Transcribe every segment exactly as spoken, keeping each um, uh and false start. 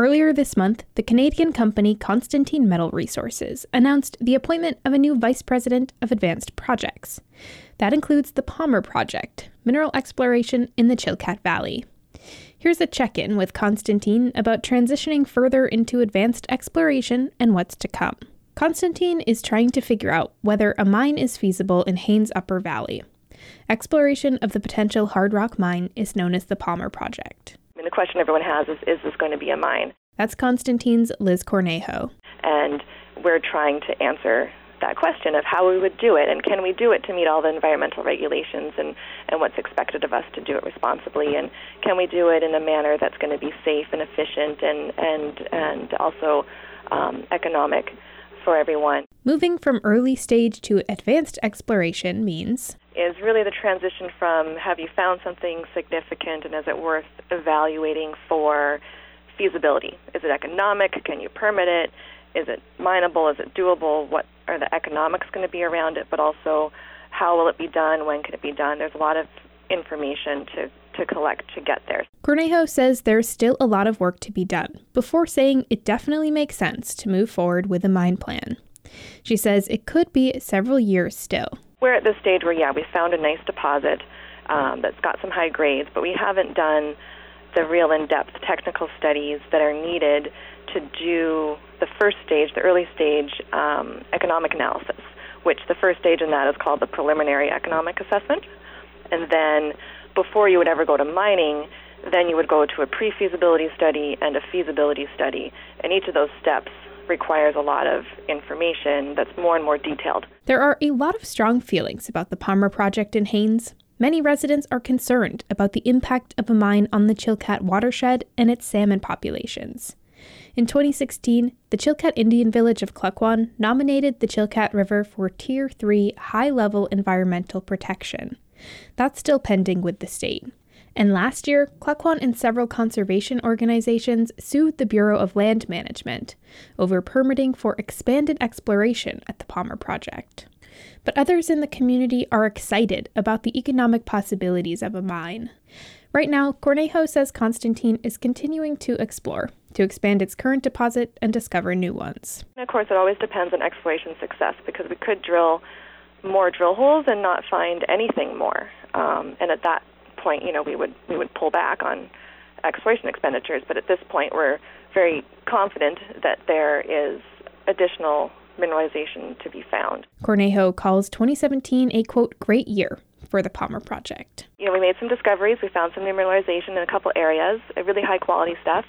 Earlier this month, the Canadian company Constantine Metal Resources announced the appointment of a new vice president of advanced projects. That includes the Palmer Project, mineral exploration in the Chilkat Valley. Here's a check-in with Constantine about transitioning further into advanced exploration and what's to come. Constantine is trying to figure out whether a mine is feasible in Haines Upper Valley. Exploration of the potential hard rock mine is known as the Palmer Project. I mean, the question everyone has is, is this going to be a mine? That's Constantine's Liz Cornejo. And we're trying to answer that question of how we would do it, and can we do it to meet all the environmental regulations and, and what's expected of us to do it responsibly, and can we do it in a manner that's going to be safe and efficient and, and, and also um, economic for everyone. Moving from early stage to advanced exploration means is really the transition from have you found something significant and is it worth evaluating for feasibility? Is it economic? Can you permit it? Is it mineable? Is it doable? What are the economics going to be around it? But also, how will it be done? When can it be done? There's a lot of information to, to collect to get there. Cornejo says there's still a lot of work to be done before saying it definitely makes sense to move forward with a mine plan. She says it could be several years still. We're at this stage where, yeah, we found a nice deposit um, that's got some high grades, but we haven't done the real in-depth technical studies that are needed to do the first stage, the early stage um, economic analysis, which the first stage in that is called the preliminary economic assessment. And then before you would ever go to mining, then you would go to a pre-feasibility study and a feasibility study. And each of those steps requires a lot of information that's more and more detailed. There are a lot of strong feelings about the Palmer Project in Haines. Many residents are concerned about the impact of a mine on the Chilkat watershed and its salmon populations. In twenty sixteen, the Chilkat Indian village of Klukwan nominated the Chilkat River for Tier three high-level environmental protection. That's still pending with the state. And last year, Klukwan and several conservation organizations sued the Bureau of Land Management over permitting for expanded exploration at the Palmer Project. But others in the community are excited about the economic possibilities of a mine. Right now, Cornejo says Constantine is continuing to explore, to expand its current deposit and discover new ones. And of course, it always depends on exploration success, because we could drill more drill holes and not find anything more. Um, and at that point, you know, we would we would pull back on exploration expenditures. But at this point, we're very confident that there is additional mineralization to be found. Cornejo calls twenty seventeen a, quote, great year for the Palmer Project. You know, we made some discoveries. We found some new mineralization in a couple areas, really high-quality stuff,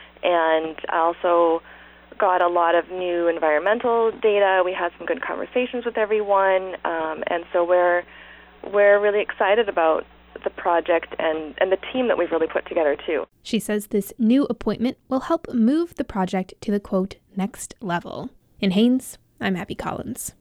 and also got a lot of new environmental data. We had some good conversations with everyone, um, and so we're we're really excited about the project and, and the team that we've really put together, too. She says this new appointment will help move the project to the, quote, next level. In Haines, I'm Abby Collins.